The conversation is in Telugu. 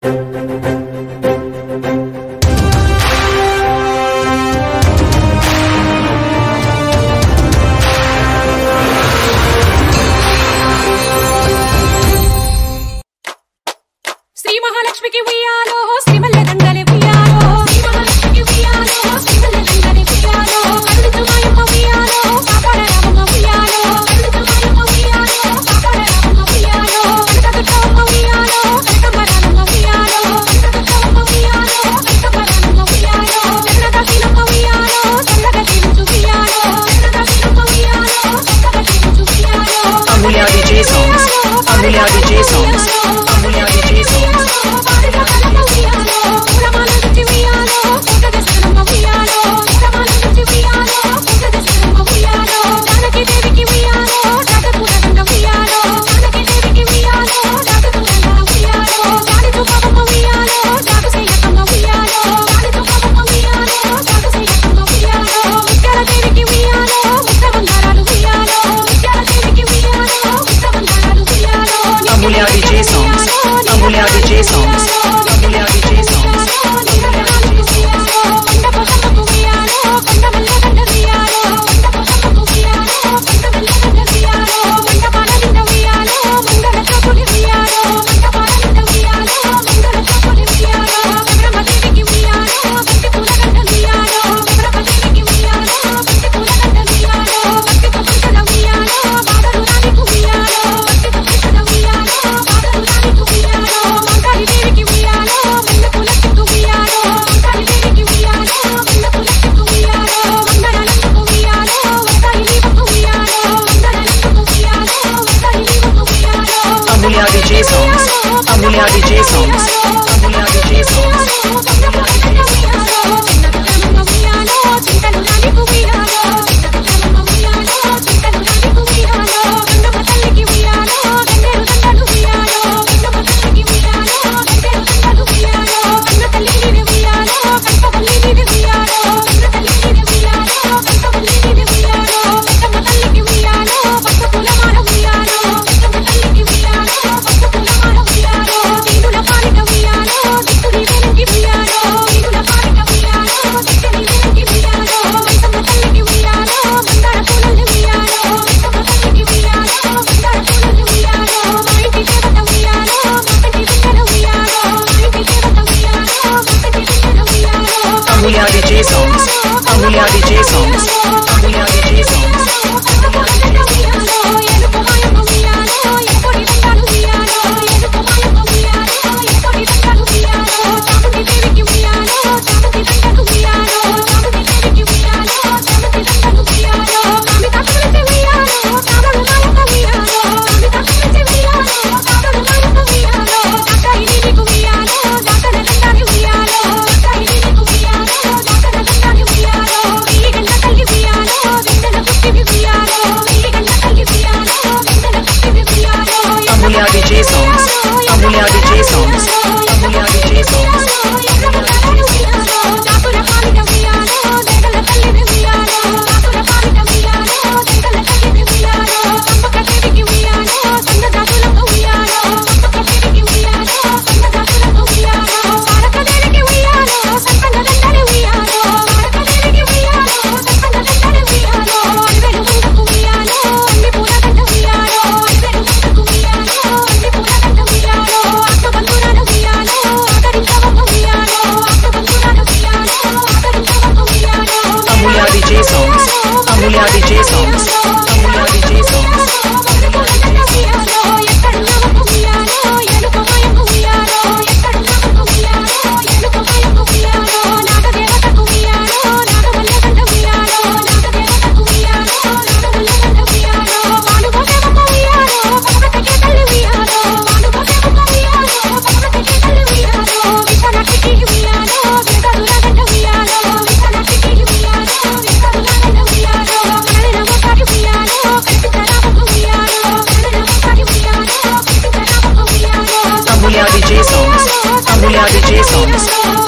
శ్రీ మహాలక్ష్మికి ఉయ్యాలో శ్రీమల్ల దండలే ఉయ్యాలో శ్రీ మహాలక్ష్మికి ఉయ్యాలో శ్రీమల్ల దండలే ఉయ్యాలో కరుణించు మాయమ్మ ఉయ్యాలో కాపాడ రామమ్మ ఉయ్యాలో కరుణించు మాయమ్మ ఉయ్యాలో కాపాడ రామమ్మ ఉయ్యాలో కనకదుర్గమ్మ ఉయ్యాలో కనకమ్మ రామమ్మ ఉయ్యాలో కనకదుర్గమ్మ ఉయ్యాలో కనకమ్మ రామమ్మ ఉయ్యాలో జగన్నాథీనమ్మ ఉయ్యాలో చల్లగా జీవించు ఉయ్యాలో జగన్నాథీనమ్మ ఉయ్యాలో చల్లగా జీవించు ఉయ్యాలో Amulya DJ songs, Amulya DJ songs, Amulya DJ songs. Amulya DJ songs, Amulya DJ songs, Amulya DJ songs. Amulya DJ songs, Amulya DJ songs, Amulya DJ songs. Amulya DJ songs, Amulya DJ songs, Amulya DJ songs. Amulya DJ songs, Amulya DJ songs, Amulya DJ songs. Amulya DJ songs, Amulya DJ songs, Amulya DJ songs. Amulya DJ songs, Amulya DJ songs.